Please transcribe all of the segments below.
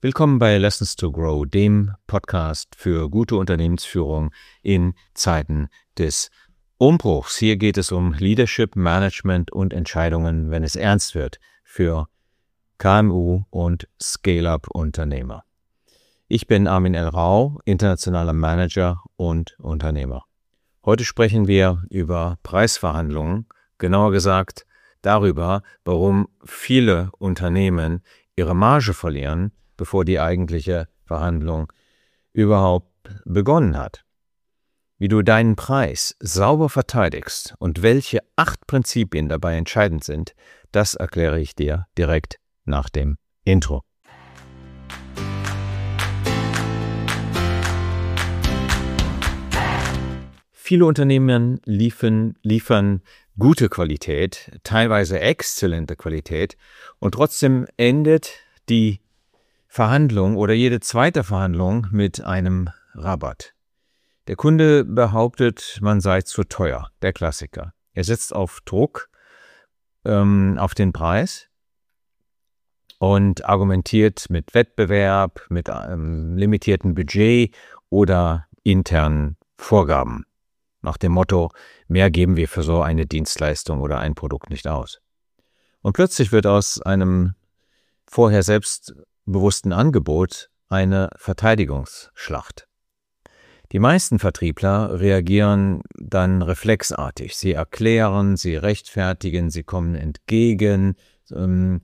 Willkommen bei Lessons to Grow, dem Podcast für gute Unternehmensführung in Zeiten des Umbruchs. Hier geht es um Leadership, Management und Entscheidungen, wenn es ernst wird für KMU und Scale-up-Unternehmer. Ich bin Armin L. Rau, internationaler Manager und Unternehmer. Heute sprechen wir über Preisverhandlungen, genauer gesagt darüber, warum viele Unternehmen ihre Marge verlieren, bevor die eigentliche Verhandlung überhaupt begonnen hat. Wie du deinen Preis sauber verteidigst und welche 8 Prinzipien dabei entscheidend sind, das erkläre ich dir direkt nach dem Intro. Viele Unternehmen liefern gute Qualität, teilweise exzellente Qualität, und trotzdem endet die Verhandlung oder jede zweite Verhandlung mit einem Rabatt. Der Kunde behauptet, man sei zu teuer, der Klassiker. Er setzt auf Druck auf den Preis und argumentiert mit Wettbewerb, mit limitiertem Budget oder internen Vorgaben. Nach dem Motto, mehr geben wir für so eine Dienstleistung oder ein Produkt nicht aus. Und plötzlich wird aus einem vorher selbstbewussten Angebot eine Verteidigungsschlacht. Die meisten Vertriebler reagieren dann reflexartig. Sie erklären, sie rechtfertigen, sie kommen entgegen, so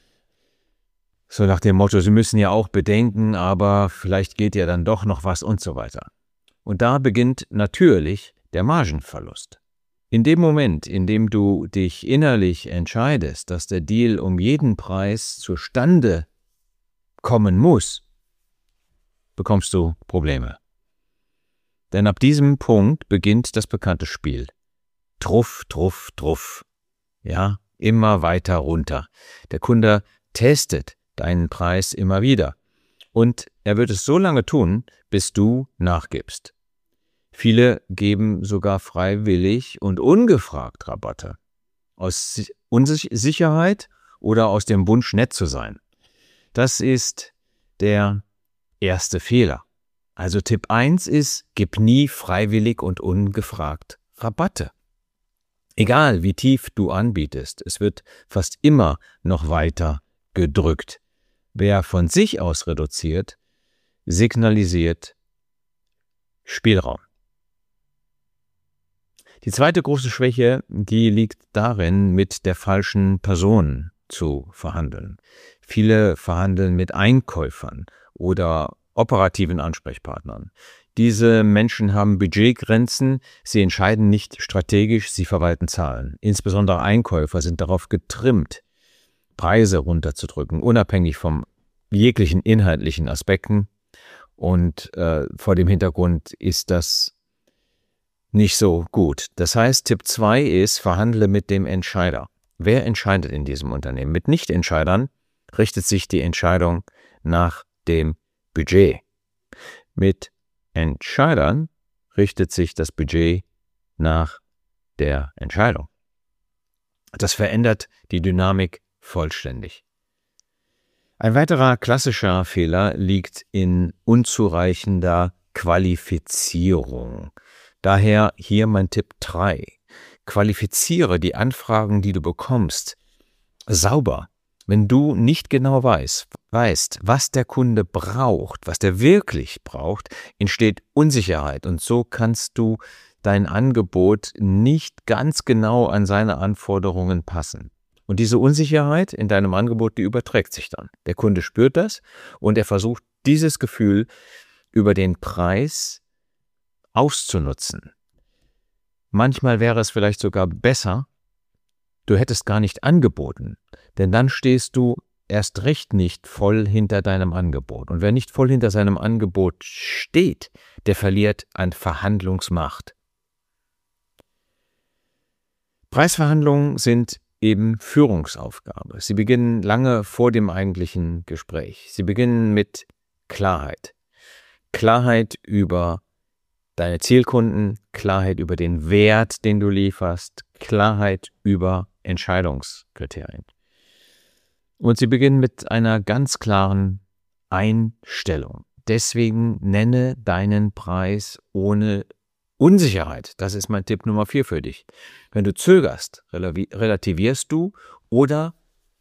nach dem Motto, sie müssen ja auch bedenken, aber vielleicht geht ja dann doch noch was und so weiter. Und da beginnt natürlich der Margenverlust. In dem Moment, in dem du dich innerlich entscheidest, dass der Deal um jeden Preis zustande kommen muss, bekommst du Probleme. Denn ab diesem Punkt beginnt das bekannte Spiel. Truff, truff, truff. Ja, immer weiter runter. Der Kunde testet deinen Preis immer wieder. Und er wird es so lange tun, bis du nachgibst. Viele geben sogar freiwillig und ungefragt Rabatte. Aus Unsicherheit oder aus dem Wunsch, nett zu sein. Das ist der erste Fehler. Also Tipp 1 ist, gib nie freiwillig und ungefragt Rabatte. Egal wie tief du anbietest, es wird fast immer noch weiter gedrückt. Wer von sich aus reduziert, signalisiert Spielraum. Die zweite große Schwäche, die liegt darin, mit der falschen Person zu verhandeln. Viele verhandeln mit Einkäufern oder operativen Ansprechpartnern. Diese Menschen haben Budgetgrenzen, sie entscheiden nicht strategisch, sie verwalten Zahlen. Insbesondere Einkäufer sind darauf getrimmt, Preise runterzudrücken, unabhängig von jeglichen inhaltlichen Aspekten. Und vor dem Hintergrund ist das nicht so gut. Das heißt, Tipp 2 ist, verhandle mit dem Entscheider. Wer entscheidet in diesem Unternehmen? Mit Nichtentscheidern richtet sich die Entscheidung nach dem Budget. Mit Entscheidern richtet sich das Budget nach der Entscheidung. Das verändert die Dynamik vollständig. Ein weiterer klassischer Fehler liegt in unzureichender Qualifizierung. Daher hier mein Tipp 3. Qualifiziere die Anfragen, die du bekommst, sauber. Wenn du nicht genau weißt, was der Kunde braucht, was der wirklich braucht, entsteht Unsicherheit. Und so kannst du dein Angebot nicht ganz genau an seine Anforderungen passen. Und diese Unsicherheit in deinem Angebot, die überträgt sich dann. Der Kunde spürt das und er versucht, dieses Gefühl über den Preis auszunutzen. Manchmal wäre es vielleicht sogar besser, du hättest gar nicht angeboten, denn dann stehst du erst recht nicht voll hinter deinem Angebot. Und wer nicht voll hinter seinem Angebot steht, der verliert an Verhandlungsmacht. Preisverhandlungen sind eben Führungsaufgabe. Sie beginnen lange vor dem eigentlichen Gespräch. Sie beginnen mit Klarheit. Klarheit über deine Zielkunden, Klarheit über den Wert, den du lieferst, Klarheit über Entscheidungskriterien. Und sie beginnen mit einer ganz klaren Einstellung. Deswegen nenne deinen Preis ohne Unsicherheit. Das ist mein Tipp Nummer 4 für dich. Wenn du zögerst, relativierst du oder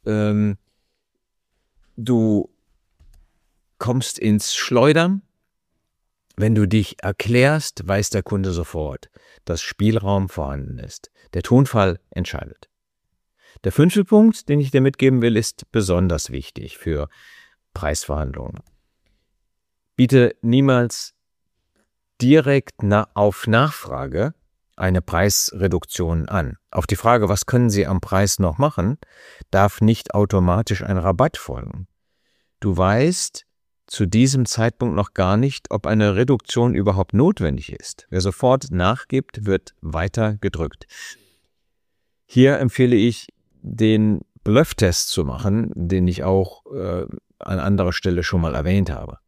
du kommst ins Schleudern. Wenn du dich erklärst, weiß der Kunde sofort, dass Spielraum vorhanden ist. Der Tonfall entscheidet. Der 5. Punkt, den ich dir mitgeben will, ist besonders wichtig für Preisverhandlungen. Biete niemals direkt auf Nachfrage eine Preisreduktion an. Auf die Frage, was können Sie am Preis noch machen, darf nicht automatisch ein Rabatt folgen. Du weißt zu diesem Zeitpunkt noch gar nicht, ob eine Reduktion überhaupt notwendig ist. Wer sofort nachgibt, wird weiter gedrückt. Hier empfehle ich, den Bluff-Test zu machen, den ich auch an anderer Stelle schon mal erwähnt habe.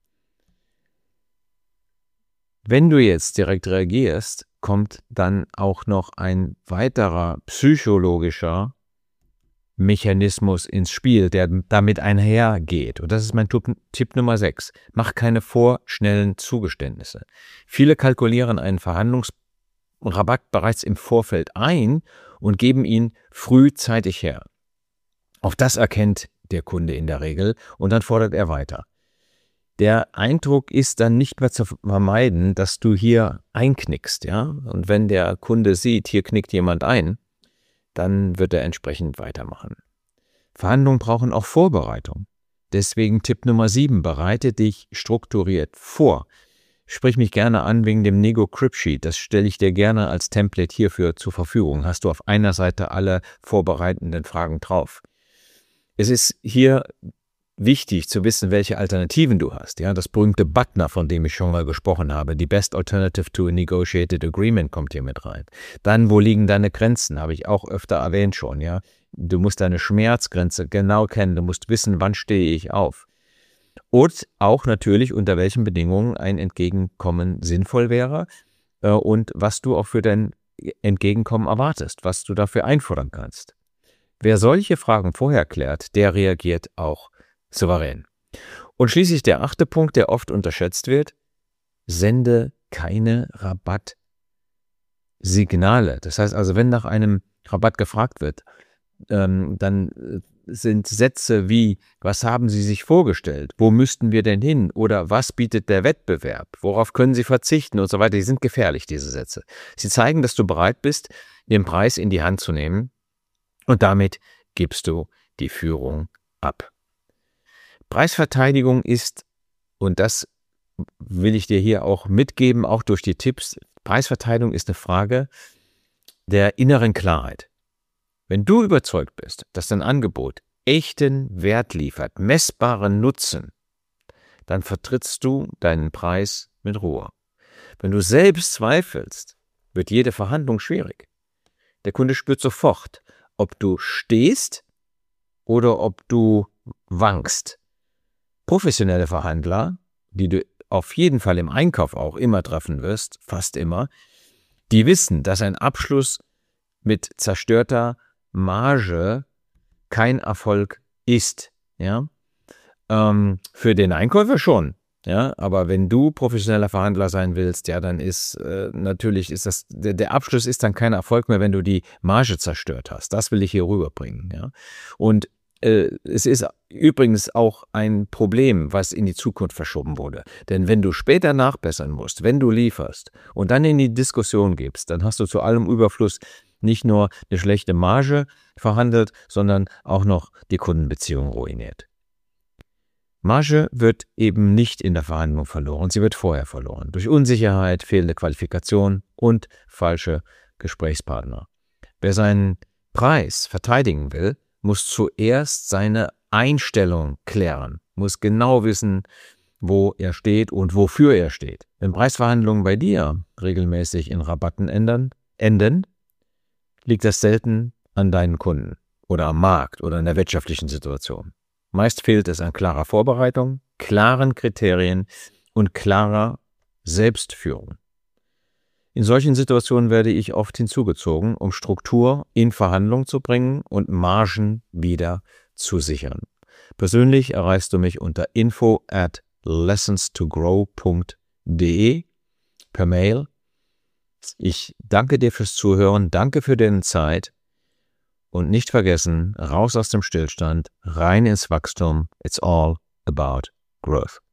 Wenn du jetzt direkt reagierst, kommt dann auch noch ein weiterer psychologischer Mechanismus ins Spiel, der damit einhergeht. Und das ist mein Tipp Nummer 6. Mach keine vorschnellen Zugeständnisse. Viele kalkulieren einen Verhandlungsrabatt bereits im Vorfeld ein und geben ihn frühzeitig her. Auch das erkennt der Kunde in der Regel und dann fordert er weiter. Der Eindruck ist dann nicht mehr zu vermeiden, dass du hier einknickst, ja? Und wenn der Kunde sieht, hier knickt jemand ein, dann wird er entsprechend weitermachen. Verhandlungen brauchen auch Vorbereitung. Deswegen Tipp Nummer 7, bereite dich strukturiert vor. Sprich mich gerne an wegen dem Nego Crib Sheet, das stelle ich dir gerne als Template hierfür zur Verfügung. Hast du auf einer Seite alle vorbereitenden Fragen drauf. Es ist hier wichtig zu wissen, welche Alternativen du hast. Ja, das berühmte BATNA, von dem ich schon mal gesprochen habe, die Best Alternative to a Negotiated Agreement kommt hier mit rein. Dann, wo liegen deine Grenzen, habe ich auch öfter erwähnt schon. Ja, du musst deine Schmerzgrenze genau kennen, du musst wissen, wann stehe ich auf. Und auch natürlich, unter welchen Bedingungen ein Entgegenkommen sinnvoll wäre und was du auch für dein Entgegenkommen erwartest, was du dafür einfordern kannst. Wer solche Fragen vorher klärt, der reagiert auch souverän. Und schließlich der 8. Punkt, der oft unterschätzt wird: Sende keine Rabattsignale. Das heißt also, wenn nach einem Rabatt gefragt wird, dann sind Sätze wie: Was haben Sie sich vorgestellt? Wo müssten wir denn hin? Oder was bietet der Wettbewerb? Worauf können Sie verzichten? Und so weiter. Die sind gefährlich, diese Sätze. Sie zeigen, dass du bereit bist, den Preis in die Hand zu nehmen, und damit gibst du die Führung ab. Preisverteidigung ist, und das will ich dir hier auch mitgeben, auch durch die Tipps, Preisverteidigung ist eine Frage der inneren Klarheit. Wenn du überzeugt bist, dass dein Angebot echten Wert liefert, messbaren Nutzen, dann vertrittst du deinen Preis mit Ruhe. Wenn du selbst zweifelst, wird jede Verhandlung schwierig. Der Kunde spürt sofort, ob du stehst oder ob du wankst. Professionelle Verhandler, die du auf jeden Fall im Einkauf auch immer treffen wirst, fast immer, die wissen, dass ein Abschluss mit zerstörter Marge kein Erfolg ist. Ja? Für den Einkäufer schon. Ja? Aber wenn du professioneller Verhandler sein willst, ja, dann ist natürlich der Abschluss ist dann kein Erfolg mehr, wenn du die Marge zerstört hast. Das will ich hier rüberbringen. Ja? Und es ist übrigens auch ein Problem, was in die Zukunft verschoben wurde. Denn wenn du später nachbessern musst, wenn du lieferst und dann in die Diskussion gibst, dann hast du zu allem Überfluss nicht nur eine schlechte Marge verhandelt, sondern auch noch die Kundenbeziehung ruiniert. Marge wird eben nicht in der Verhandlung verloren, sie wird vorher verloren. Durch Unsicherheit, fehlende Qualifikation und falsche Gesprächspartner. Wer seinen Preis verteidigen will, muss zuerst seine Einstellung klären, muss genau wissen, wo er steht und wofür er steht. Wenn Preisverhandlungen bei dir regelmäßig in Rabatten enden, liegt das selten an deinen Kunden oder am Markt oder in der wirtschaftlichen Situation. Meist fehlt es an klarer Vorbereitung, klaren Kriterien und klarer Selbstführung. In solchen Situationen werde ich oft hinzugezogen, um Struktur in Verhandlung zu bringen und Margen wieder zu sichern. Persönlich erreichst du mich unter info@lessonstogrow.de per Mail. Ich danke dir fürs Zuhören, danke für deine Zeit und nicht vergessen, raus aus dem Stillstand, rein ins Wachstum. It's all about growth.